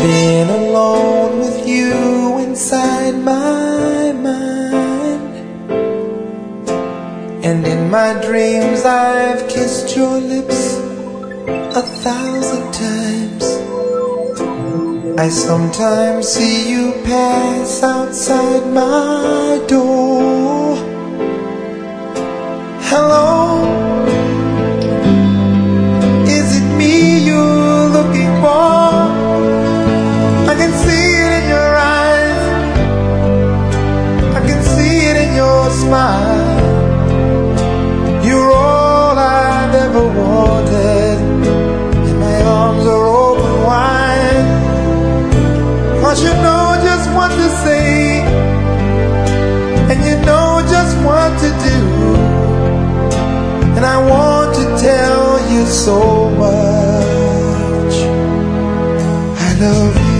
been alone with you inside my mind, and in my dreams I've kissed your lips 1,000 times. I sometimes see you pass outside my door. Hello, is it me you're looking for? I can see it in your eyes, I can see it in your smile. You're all I've ever wanted, and my arms are open wide. 'Cause you know just what to say, and you know just what to do, and I want to tell you so much I love you.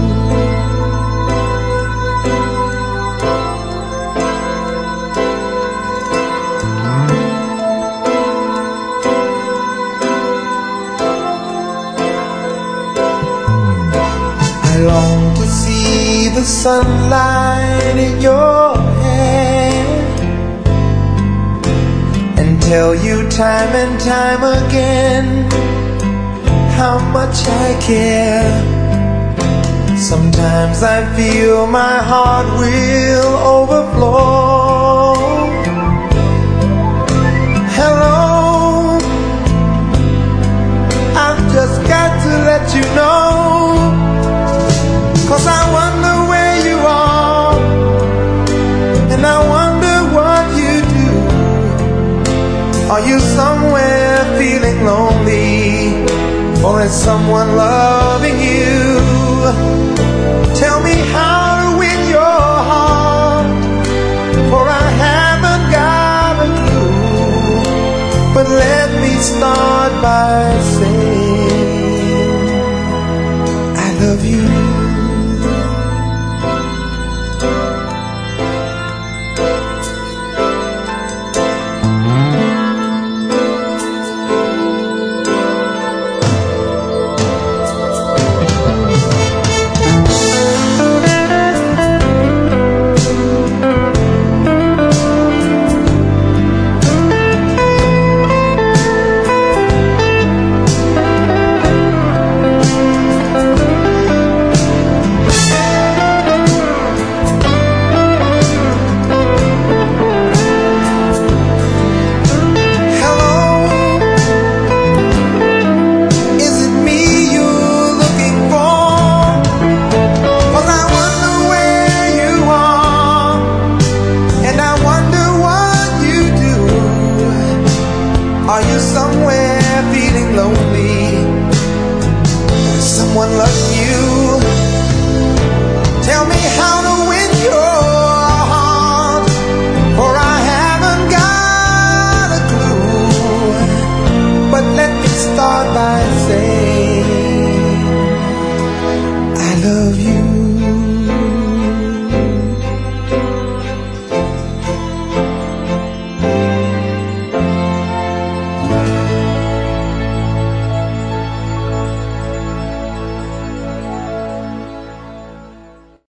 I long to see the sunlight in your hair and tell you time and time again how much I care. Sometimes I feel my heart will overflow. Hello, I've just got to let you know, 'cause I wonder where you are, and I wonder what you do. Are you somewhere feeling lonely, or is someone loving you? Tell me how to win your heart, for I haven't got a clue. But let me start by saying I love you. Are you somewhere feeling lonely? Is someone loving you? Tell me how